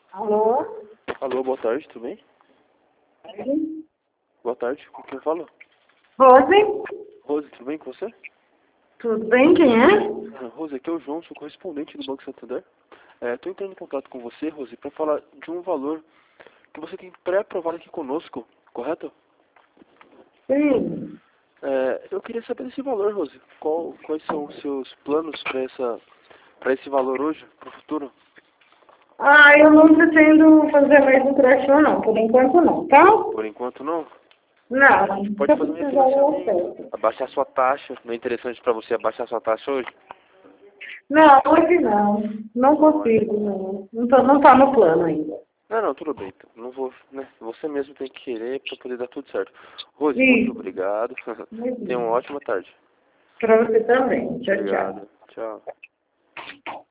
Alô? Alô, boa tarde, tudo bem? Boa tarde, com quem fala? Rose? Rose, tudo bem com você? Tudo bem? Quem é? Rose, aqui é o João, sou correspondente do Banco Santander. Estou entrando em contato com você, Rose, para falar de um valor que você tem pré-aprovado aqui conosco, correto? Sim. Eu queria saber desse valor, Rose. Quais são os seus planos para esse valor hoje, para o futuro? Eu não pretendo fazer mais empréstimo, não. Por enquanto, não, tá? Por enquanto não. Não. Se Pode eu fazer um precisar, eu refinanciamento, aceito. abaixar sua taxa. Não é interessante para você abaixar sua taxa hoje? Não, hoje não. Não Não é? consigo, não. Não tá no plano ainda. Não, tudo bem. Então. Não vou, né? Você mesmo tem que querer para poder dar tudo certo. Rose, muito Isso. obrigado. Tenha uma Imagina. ótima tarde. Pra você também. Tchau, tchau. Obrigado. Tchau.